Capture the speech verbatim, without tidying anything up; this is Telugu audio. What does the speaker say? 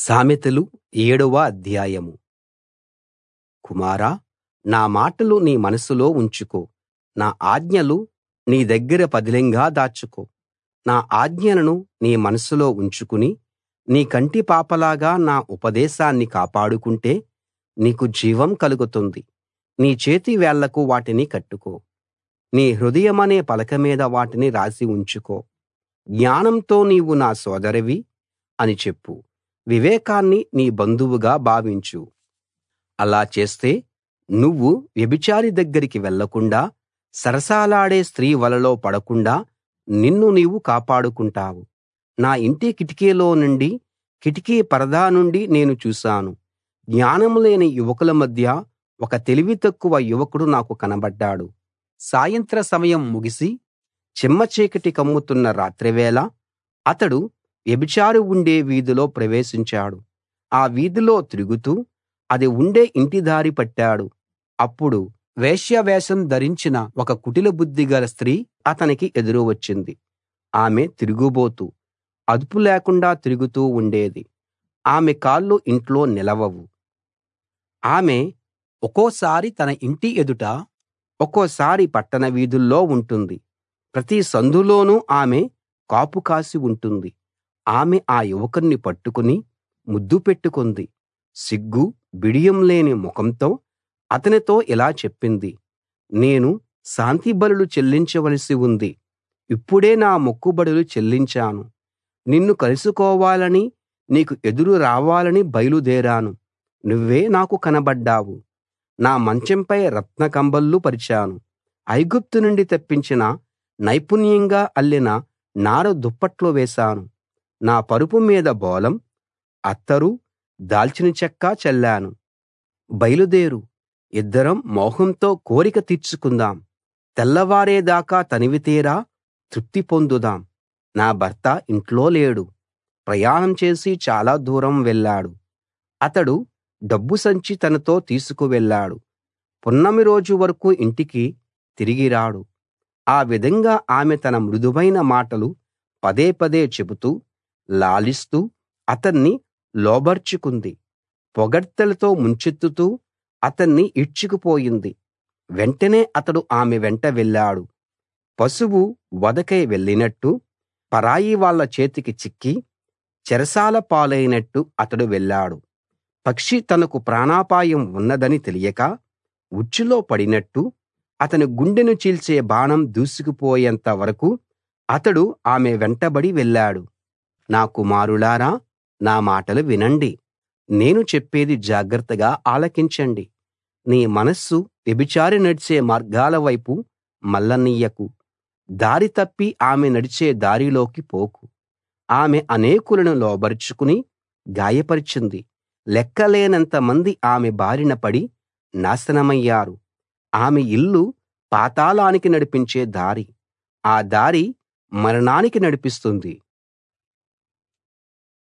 సామెతలు ఏడవ అధ్యాయం. కుమారా, నా మాటలు నీ మనసులో ఉంచుకో, నా ఆజ్ఞలు నీ దగ్గర పదిలంగా దాచుకో. నా ఆజ్ఞలను నీ మనసులో ఉంచుకుని నీ కంటి పాపలాగా నా ఉపదేశాన్ని కాపాడుకుంటే నీకు జీవం కలుగుతుంది. నీ చేతి వేళ్లకు వాటిని కట్టుకో, నీ హృదయమనే పలక మీద వాటిని రాసి ఉంచుకో. జ్ఞానంతో నీవు నా సోదరివి అని చెప్పు, వివేకాన్ని నీ బంధువుగా భావించు. అలా చేస్తే నువ్వు వ్యభిచారి దగ్గరికి వెళ్ళకుండా, సరసాలాడే స్త్రీ వలలో పడకుండా నిన్ను నీవు కాపాడుకుంటావు. నా ఇంటి కిటికీలో నుండి, కిటికీ పరదా నుండి నేను చూశాను. జ్ఞానం లేని యువకుల మధ్య ఒక తెలివి తక్కువ యువకుడు నాకు కనబడ్డాడు. సాయంత్ర సమయం ముగిసి చిమ్మచీకటి కమ్ముతున్న రాత్రివేళ అతడు వ్యభిచారి ఉండే వీధిలో ప్రవేశించాడు. ఆ వీధిలో తిరుగుతూ అది ఉండే ఇంటి దారి పట్టాడు. అప్పుడు వేశ్యావేషం ధరించిన ఒక కుటిల బుద్ధి గల స్త్రీ అతనికి ఎదురు వచ్చింది. ఆమె తిరుగుబోతు, అదుపు లేకుండా తిరుగుతూ ఉండేది. ఆమె కాళ్ళు ఇంట్లో నిలవవు. ఆమె ఒక్కోసారి తన ఇంటి ఎదుట, ఒక్కోసారి పట్టణ వీధుల్లో ఉంటుంది. ప్రతి సందులోనూ ఆమె కాపు కాసి ఉంటుంది. ఆమె ఆ యువకుణ్ణి పట్టుకుని ముద్దు పెట్టుకుంది. సిగ్గు బిడియం లేని ముఖంతో అతనితో ఇలా చెప్పింది: నేను శాంతి బలులు చెల్లించవలసి ఉంది. ఇప్పుడే నా మొక్కుబడులు చెల్లించాను. నిన్ను కలుసుకోవాలని, నీకు ఎదురు రావాలని బయలుదేరాను. నువ్వే నాకు కనబడ్డావు. నా మంచంపై రత్న కంబళ్ళు పరిచాను. ఐగుప్తు నుండి తెప్పించిన నైపుణ్యంగా అల్లిన నార దుప్పట్లు వేశాను. నా పరుపు మీద బోళం, అత్తరు, దాల్చిన చెక్క చల్లాను. బయలుదేరు, ఇద్దరం మోహంతో కోరిక తీర్చుకుందాం. తెల్లవారేదాకా తనివితీరా తృప్తి పొందుదాం. నా భర్త ఇంట్లో లేడు, ప్రయాణం చేసి చాలా దూరం వెళ్ళాడు. అతడు డబ్బు సంచి తనతో తీసుకు వెళ్ళాడు. పున్నమి రోజు వరకు ఇంటికి తిరిగి రాడు. ఆ విధంగా ఆమె తన మృదువైన మాటలు పదే పదే చెబుతూ, లాలిస్తూ అతన్ని లోబర్చుకుంది. పొగడ్తలతో ముంచెత్తుతూ అతన్ని ఈడ్చుకుపోయింది. వెంటనే అతడు ఆమె వెంట వెళ్ళాడు. పశువు వధకై వెళ్ళినట్టు, పరాయి వాళ్ళ చేతికి చిక్కి చెరసాల పాలైనట్టు అతడు వెళ్ళాడు. పక్షి తనకు ప్రాణాపాయం ఉన్నదని తెలియక ఉచ్చులో పడినట్టు, అతని గుండెను చీల్చే బాణం దూసుకుపోయేంత వరకు అతడు ఆమె వెంటబడి వెళ్ళాడు. నా కుమారులారా, నా మాటలు వినండి. నేను చెప్పేది జాగ్రత్తగా ఆలకించండి. నీ మనస్సు వ్యభిచారి నడిచే మార్గాల వైపు మళ్ళనియ్యకు. దారి తప్పి ఆమె నడిచే దారిలోకి పోకు. ఆమె అనేకులను లోబరుచుకుని గాయపరిచింది. లెక్కలేనంత మంది ఆమె బారిన పడి నాశనమయ్యారు. ఆమె ఇల్లు పాతాళానికి నడిపించే దారి, ఆ దారి మరణానికి నడిపిస్తుంది.